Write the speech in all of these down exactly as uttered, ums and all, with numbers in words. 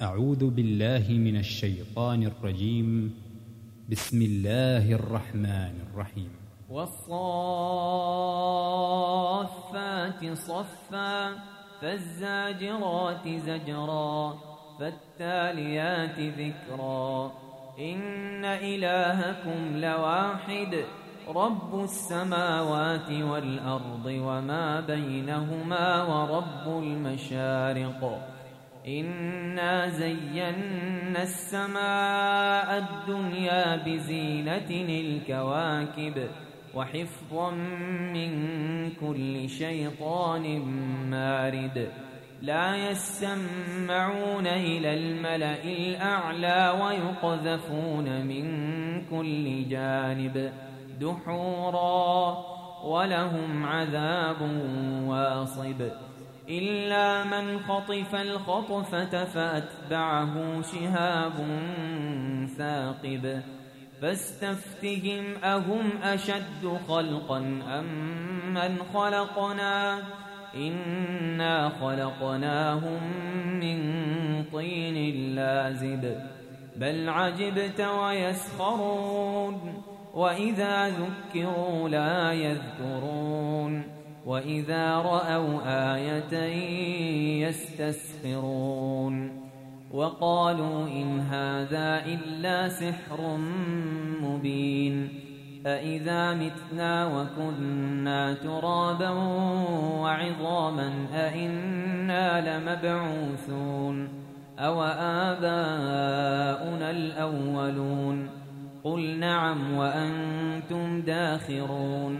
أعوذ بالله من الشيطان الرجيم. بسم الله الرحمن الرحيم. والصافات صفا فالزاجرات زجرا فالتاليات ذكرا إن إلهكم لواحد رب السماوات والأرض وما بينهما ورب المشارق إنا زينا السماء الدنيا بزينة الكواكب وحفظا من كل شيطان مارد لا يسمعون إلى الملأ الأعلى ويقذفون من كل جانب دحورا ولهم عذاب واصب إلا من خطف الخطفة فأتبعه شهاب ثاقب فاستفتهم أهم أشد خلقا أم من خلقنا إنا خلقناهم من طين لازب بل عجبت ويسخرون وإذا ذكروا لا يذكرون وإذا رأوا آية يستسخرون وقالوا إن هذا إلا سحر مبين أإذا متنا وكنا ترابا وعظاما أإنا لمبعوثون أو آباؤنا الأولون قل نعم وأنتم داخرون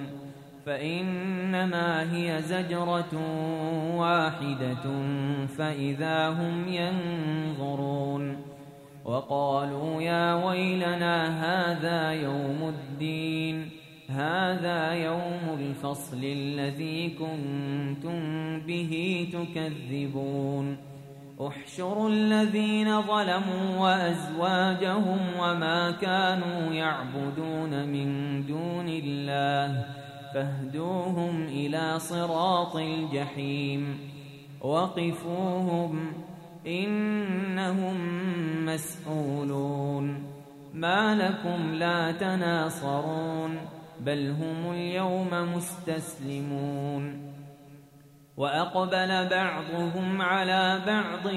فإنما هي زجرة واحدة فإذا هم ينظرون وقالوا يا ويلنا هذا يوم الدين هذا يوم الفصل الذي كنتم به تكذبون احشروا الذين ظلموا وأزواجهم وما كانوا يعبدون من دون الله فاهدوهم إلى صراط الجحيم وقفوهم إنهم مسؤولون ما لكم لا تناصرون بل هم اليوم مستسلمون وأقبل بعضهم على بعض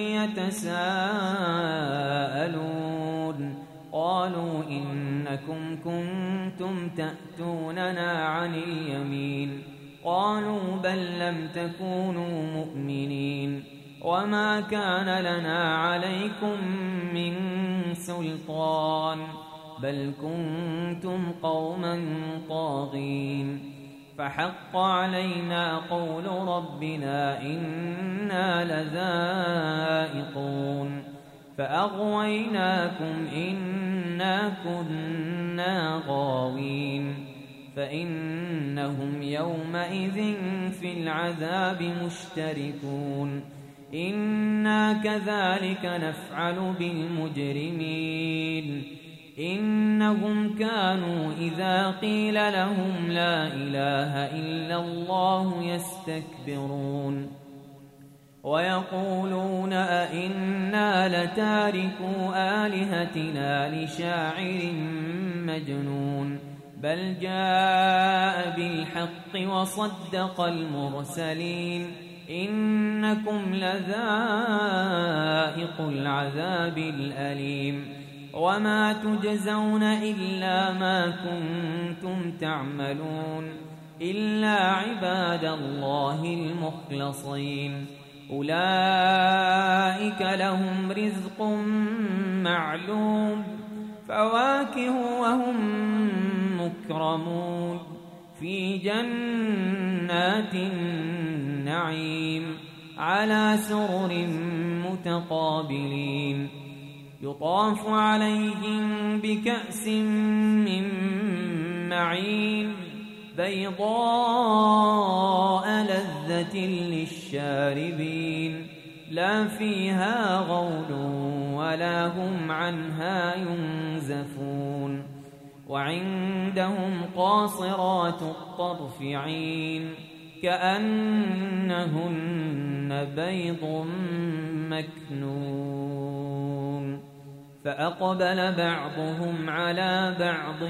يتساءلون قالوا إنكم كنتم تأتوننا عن اليمين قالوا بل لم تكونوا مؤمنين وما كان لنا عليكم من سلطان بل كنتم قوما طاغين فحق علينا قول ربنا إنا لذائقون فأغويناكم إنا كنا غاوين فإنهم يومئذ في العذاب مشتركون إنا كذلك نفعل بالمجرمين إنهم كانوا إذا قيل لهم لا إله إلا الله يستكبرون ويقولون أئنا لتاركو آلهتنا لشاعر مجنون بل جاء بالحق وصدق المرسلين إنكم لذائق العذاب الأليم وما تجزون إلا ما كنتم تعملون إلا عباد الله المخلصين أولئك لهم رزق معلوم فواكه وهم مكرمون في جنات النعيم على سرر متقابلين يطاف عليهم بكأس من معين بيضاء لذة للشاربين لا فيها غول ولا هم عنها ينزفون وعندهم قاصرات الطرف عين كأنهن بيض مكنون. فأقبل بعضهم على بعض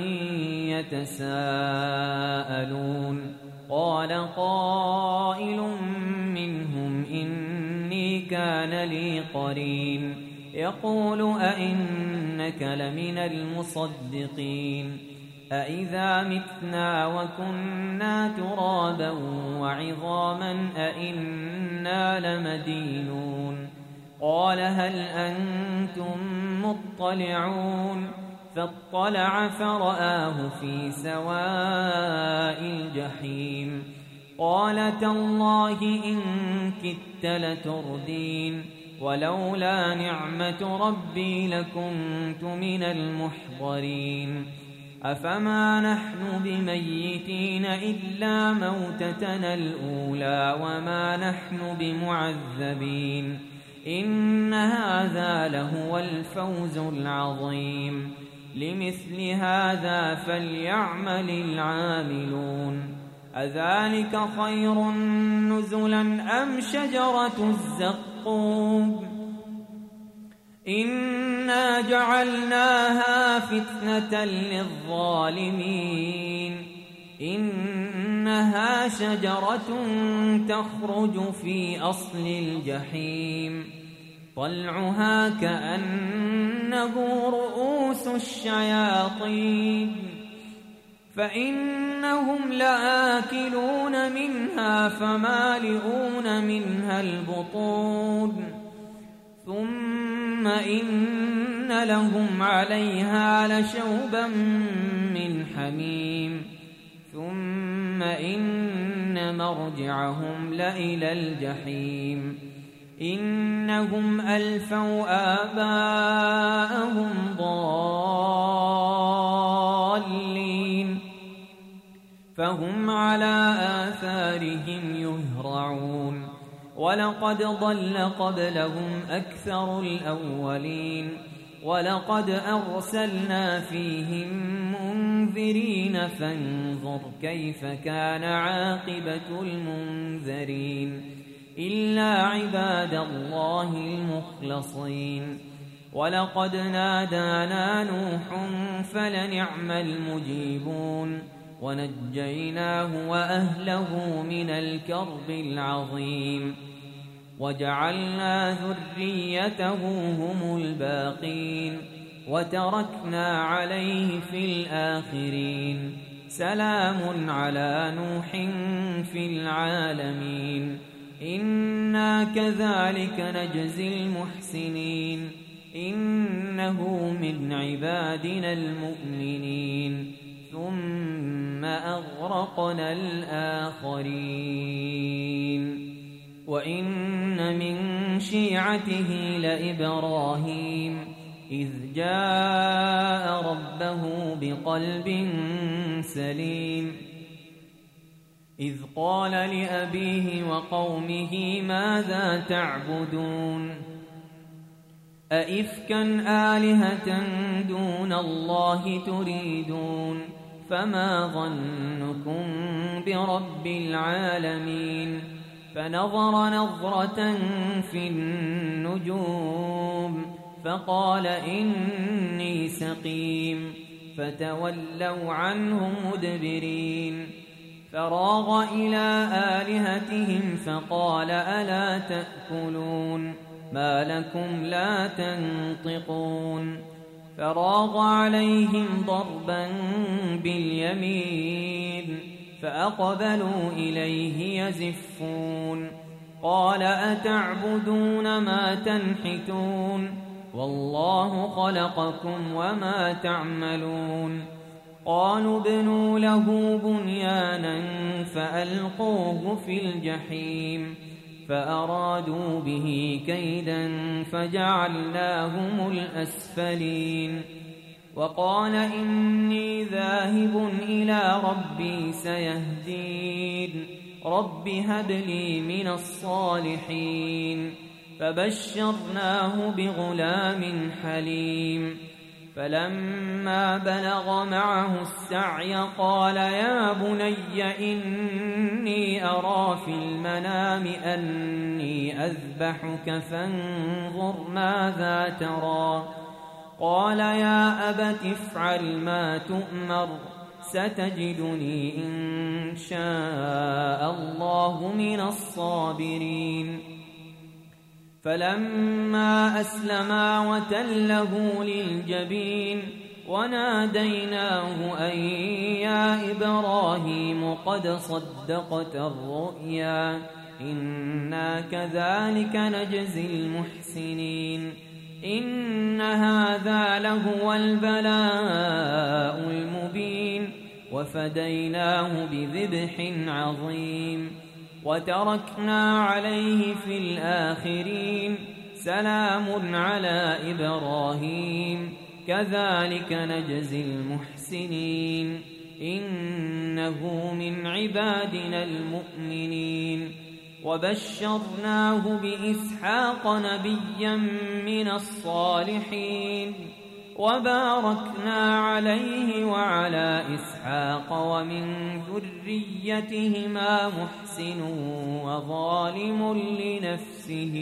يتساءلون قال قائل منهم إني كان لي قرين يقول أئنك لمن المصدقين أئذا متنا وكنا ترابا وعظاما أئنا لمدينون قال هل أنتم مطلعون فاطلع فرآه في سواء الجحيم قال تالله إن كدت لتردين ولولا نعمة ربي لكنت من المحضرين أفما نحن بميتين إلا موتتنا الأولى وما نحن بمعذبين إن هذا لهو الفوز العظيم لمثل هذا فليعمل العاملون أذلك خير نزلا أم شجرة الزقوم إنا جعلناها فتنة للظالمين إنها شجرة تخرج في أصل الجحيم طلعها كأنه رؤوس الشياطين فإنهم لآكلون منها فمالئون منها البطون ثم إن لهم عليها لشوبا من حميم ثم إن مرجعهم لإلى الجحيم إنهم ألفوا آباءهم ضالين فهم على آثارهم يهرعون ولقد ضل قبلهم أكثر الأولين ولقد أرسلنا فيهم منذرين فانظر كيف كان عاقبة المنذرين إلا عباد الله المخلصين ولقد نادانا نوح فلنعم المجيبون ونجيناه وأهله من الكرب العظيم وجعلنا ذريته هم الباقين وتركنا عليه في الآخرين سلام على نوح في العالمين إنا كذلك نجزي المحسنين إنه من عبادنا المؤمنين ثم أغرقنا الآخرين وإن من شيعته لإبراهيم إذ جاء ربه بقلب سليم إذ قال لأبيه وقومه ماذا تعبدون أئفكا آلهة دون الله تريدون فما ظنكم برب العالمين فنظر نظرة في النجوم فقال إني سقيم فتولوا عنه مدبرين فراغ إلى آلهتهم فقال ألا تأكلون ما لكم لا تنطقون فراغ عليهم ضربا باليمين فأقبلوا إليه يزفون قال أتعبدون ما تنحتون والله خلقكم وما تعملون قالوا ابنوا له بنيانا فألقوه في الجحيم فأرادوا به كيدا فجعلناهم الأسفلين وقال إني ذاهب إلى ربي سيهدين رب هب لي من الصالحين فبشرناه بغلام حليم فلما بلغ معه السعي قال يا بني إني أرى في المنام أني أذبحك فانظر ماذا ترى قال يا أبت افعل ما تؤمر ستجدني إن شاء الله من الصابرين فلما أسلما وتله للجبين وناديناه أن يا إبراهيم قد صدقت الرؤيا إنا كذلك نجزي المحسنين إن هذا لهو البلاء المبين وفديناه بذبح عظيم وتركنا عليه في الآخرين سلام على إبراهيم كذلك نجزي المحسنين إنه من عبادنا المؤمنين وبشرناه بإسحاق نبيا من الصالحين وباركنا عليه وعلى إسحاق ومن ذريتهما محسن وظالم لنفسه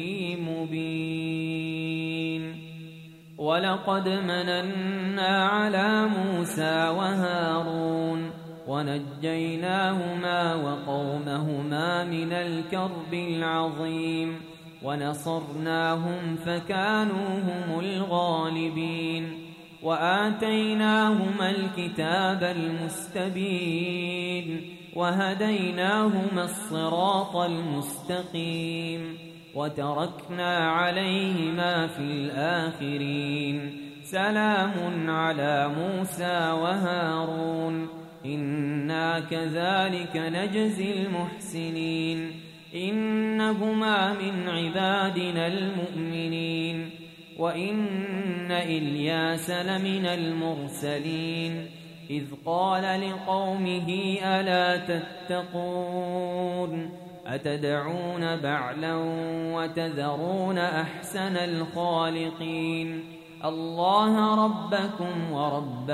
مبين ولقد مننا على موسى وهارون ونجيناهما وقومهما من الكرب العظيم ونصرناهم فكانوا هم الغالبين وآتيناهما الكتاب المستبين وهديناهما الصراط المستقيم وتركنا عليهما في الآخرين سلام على موسى وهارون إنا كذلك نجزي المحسنين إنهما من عبادنا المؤمنين وإن إلياس لمن المرسلين إذ قال لقومه ألا تتقون أتدعون بعلا وتذرون أحسن الخالقين الله ربكم ورب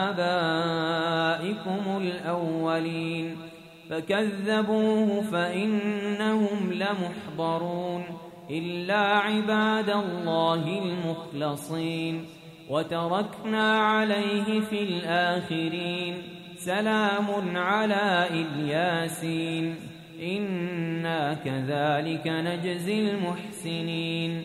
آبائكم الأولين فكذبوه فإنهم لمحضرون إلا عباد الله المخلصين وتركنا عليه في الآخرين سلام على الياسين إنا كذلك نجزي المحسنين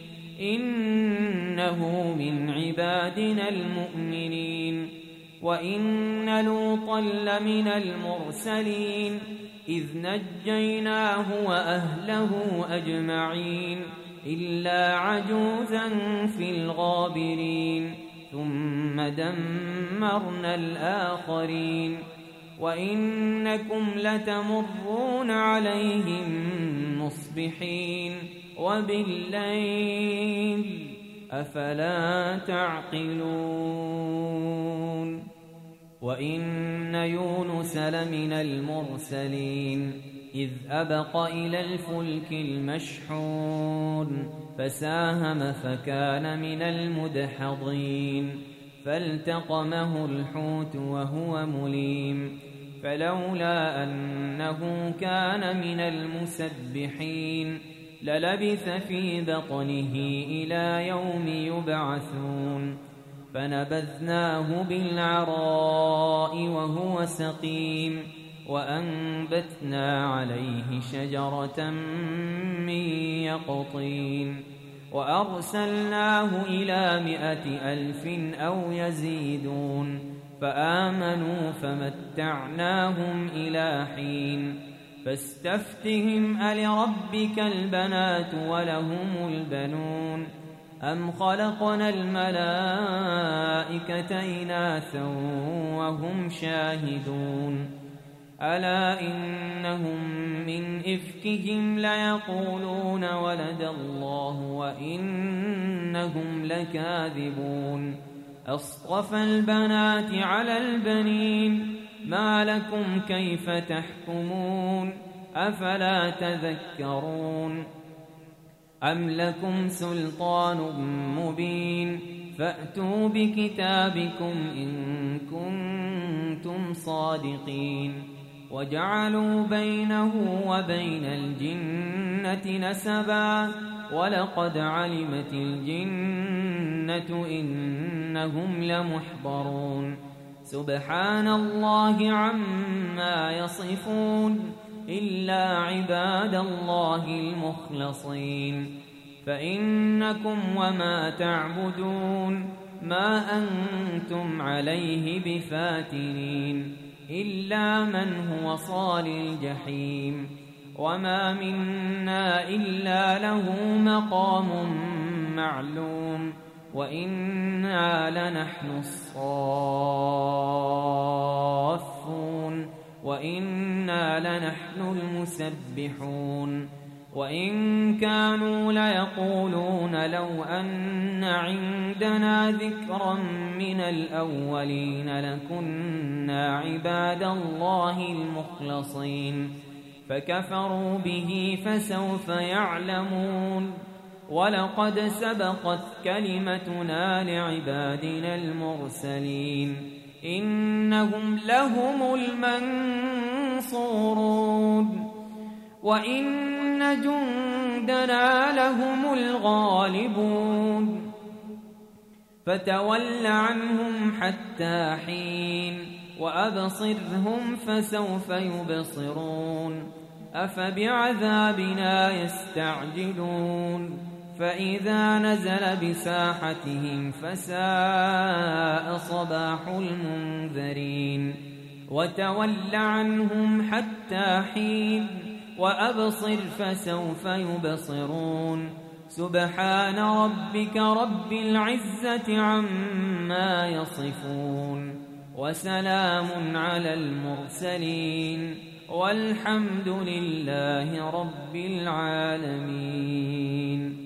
إنه من عبادنا المؤمنين وإن لوطا لمن المرسلين إذ نجيناه وأهله أجمعين إلا عجوزا في الغابرين ثم دمرنا الآخرين وإنكم لتمرون عليهم مصبحين وبالليل أفلا تعقلون وإن يونس لمن المرسلين إذ أبق إلى الفلك المشحون فساهم فكان من المدحضين فالتقمه الحوت وهو مليم فلولا أنه كان من المسبحين للبث في بطنه إلى يوم يبعثون فنبذناه بالعراء وهو سقيم وأنبتنا عليه شجرة من يقطين وأرسلناه إلى مائة ألف أو يزيدون فآمنوا فمتعناهم إلى حين فاستفتهم ألربك البنات ولهم البنون أم خلقنا الملائكة إناثا وهم شاهدون ألا إنهم من إفكهم ليقولون ولد الله وإنهم لكاذبون أصطفى البنات على البنين ما لكم كيف تحكمون أفلا تذكرون أم لكم سلطان مبين فأتوا بكتابكم إن كنتم صادقين وجعلوا بينه وبين الجنة نسبا ولقد علمت الجنة الجنة إنهم لمحضرون سبحان الله عما يصفون إلا عباد الله المخلصين فإنكم وما تعبدون ما أنتم عليه بفاتنين إلا من هو صال الجحيم وما منا إلا له مقام معلوم وإنا لنحن الصافون وإنا لنحن المسبحون وإن كانوا ليقولون لو أن عندنا ذكرا من الأولين لكنا عباد الله المخلصين فكفروا به فسوف يعلمون ولقد سبقت كلمتنا لعبادنا المرسلين إنهم لهم المنصورون وإن جندنا لهم الغالبون فتول عنهم حتى حين وأبصرهم فسوف يبصرون أفبعذابنا يستعجلون فإذا نزل بساحتهم فساء صباح المنذرين وتول عنهم حتى حين وأبصر فسوف يبصرون سبحان ربك رب العزة عما يصفون وسلام على المرسلين والحمد لله رب العالمين.